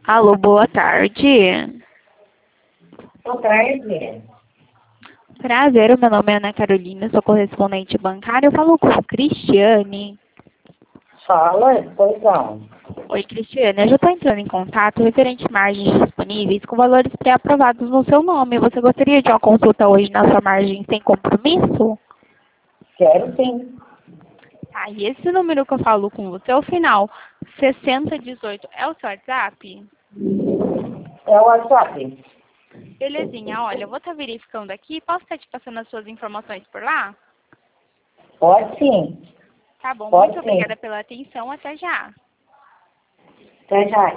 Alô, boa tarde. Boa tarde. Prazer, o meu nome é Ana Carolina, sou correspondente bancária. Eu falo com o Cristiane. Fala, pois não. Oi, Cristiane, eu já estou entrando em contato referente a margens disponíveis com valores pré-aprovados no seu nome. Você gostaria de uma consulta hoje na sua margem sem compromisso? Quero sim. Tá, e esse número que eu falo com você, o final 6018, é o seu WhatsApp? É o WhatsApp. Belezinha, olha, eu vou estar verificando aqui. Posso estar te passando as suas informações por lá? Pode sim. Tá bom, muito Pode sim. obrigada pela atenção. Até já. Até já.